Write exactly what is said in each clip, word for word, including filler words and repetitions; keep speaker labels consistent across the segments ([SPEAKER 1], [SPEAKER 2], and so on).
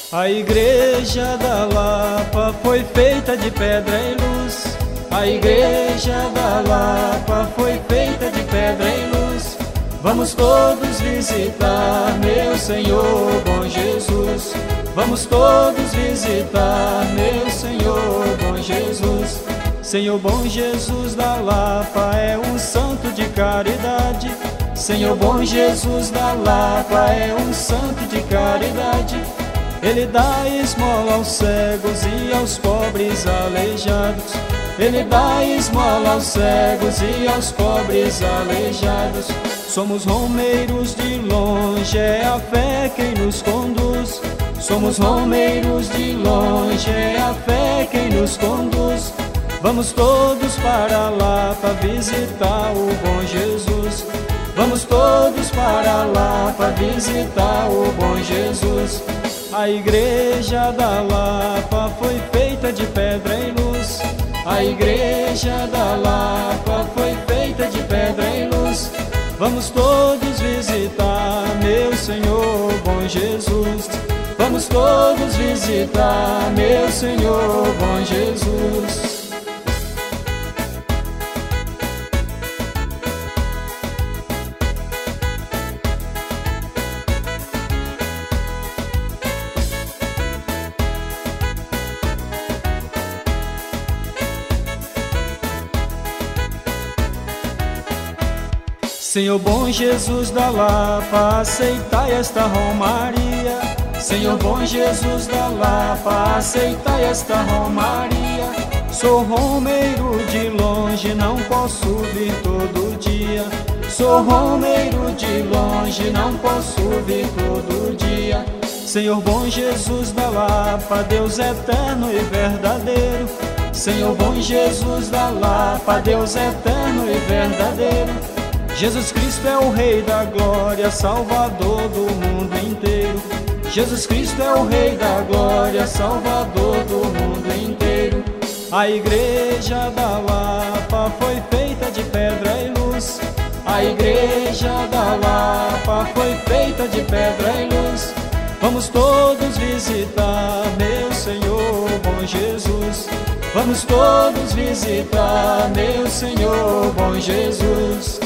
[SPEAKER 1] A igreja da Lapa foi feita de pedra e luz. A igreja da Lapa foi feita de pedra e luz. Vamos todos visitar, meu Senhor bom Jesus. Vamos todos visitar, meu Senhor bom Jesus. Senhor bom Jesus da Lapa é um santo de caridade. Senhor bom Jesus da Lapa é um santo de caridade. Ele dá esmola aos cegos e aos pobres aleijados. Ele dá esmola aos cegos e aos pobres aleijados. Somos romeiros de longe, é a fé quem nos conduz. Somos romeiros de longe, é a fé quem nos conduz. Vamos todos para lá para visitar o bom Jesus. Vamos todos para lá para visitar o bom Jesus. A igreja da Lapa foi feita de pedra e luz. A igreja da Lapa foi feita de pedra e luz. Vamos todos visitar, meu Senhor bom Jesus. Vamos todos visitar, meu Senhor bom Jesus. Senhor bom Jesus da Lapa, aceitai esta romaria. Senhor bom Jesus da Lapa, aceitai esta romaria. Sou romeiro de longe, não posso vir todo dia. Sou romeiro de longe, não posso vir todo dia. Senhor bom Jesus da Lapa, Deus eterno e verdadeiro. Senhor bom Jesus da Lapa, Deus eterno e verdadeiro. Jesus Cristo é o Rei da glória, Salvador do mundo inteiro. Jesus Cristo é o Rei da glória, Salvador do mundo inteiro. A igreja da Lapa foi feita de pedra e luz. A igreja da Lapa foi feita de pedra e luz. Vamos todos visitar, meu Senhor bom Jesus. Vamos todos visitar, meu Senhor bom Jesus.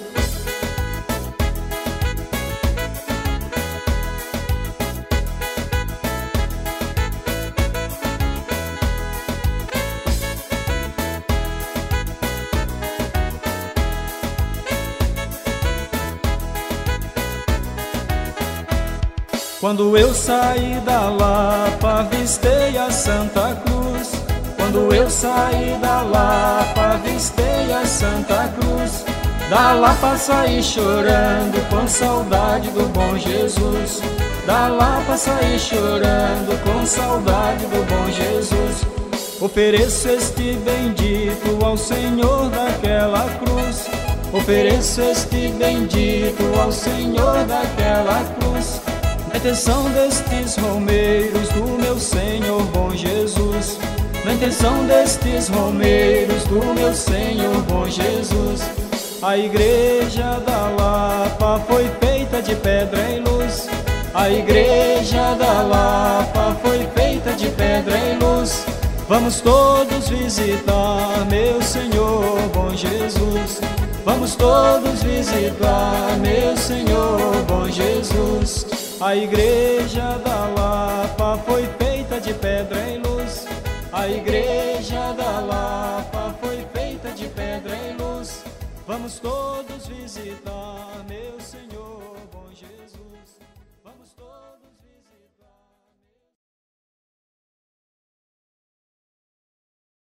[SPEAKER 1] Quando eu saí da Lapa, avistei a Santa Cruz. Quando eu saí da Lapa, avistei a Santa Cruz. Da Lapa saí chorando, com saudade do bom Jesus. Da Lapa saí chorando, com saudade do bom Jesus. Ofereço este bendito ao Senhor daquela cruz. Ofereço este bendito ao Senhor daquela cruz. Na intenção destes romeiros do meu Senhor bom Jesus. Na intenção destes romeiros do meu Senhor bom Jesus. A igreja da Lapa foi feita de pedra e luz. A igreja da Lapa foi feita de pedra e luz. Vamos todos visitar, meu Senhor bom Jesus. Vamos todos visitar, meu Senhor bom Jesus. A igreja da Lapa foi feita de pedra e luz. A igreja da Lapa foi feita de pedra e luz. Vamos todos visitar, meu Senhor bom Jesus.